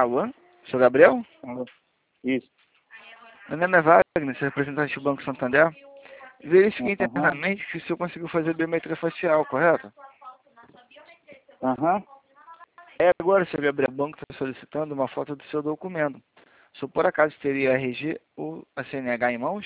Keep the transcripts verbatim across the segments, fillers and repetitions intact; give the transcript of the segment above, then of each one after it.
Alô? Seu Gabriel? Alô? Isso. Meu nome é Wagner, sou representante do Banco Santander. Verifiquei Aham. internamente que o senhor conseguiu fazer biometria facial, correto? Aham. É agora, seu Gabriel, o banco está solicitando uma foto do seu documento. O senhor por acaso teria R G ou a C N H em mãos?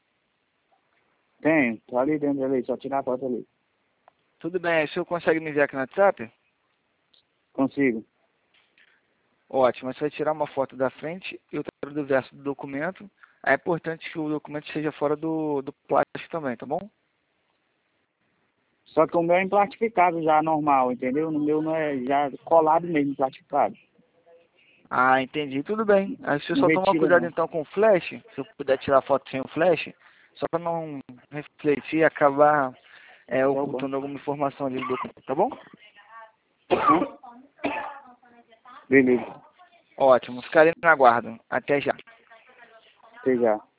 Tenho. Tô ali dentro ali, só tirar a foto ali. Tudo bem, o senhor consegue me enviar aqui no WhatsApp? Consigo. Ótimo, você vai tirar uma foto da frente e outra do verso do documento. É importante que o documento esteja fora do, do plástico também, tá bom? Só que o meu é em plastificado já, normal, entendeu? No meu não é já colado mesmo, plastificado. Ah, entendi. Tudo bem. Aí você Não só toma retira cuidado não. então com o flash, se eu puder tirar foto sem o flash, só para não refletir e acabar é, Tá bom. ocultando alguma informação ali do documento, tá bom? Hã? Beleza. Ótimo. Ficarei na guarda. Até já. Até já.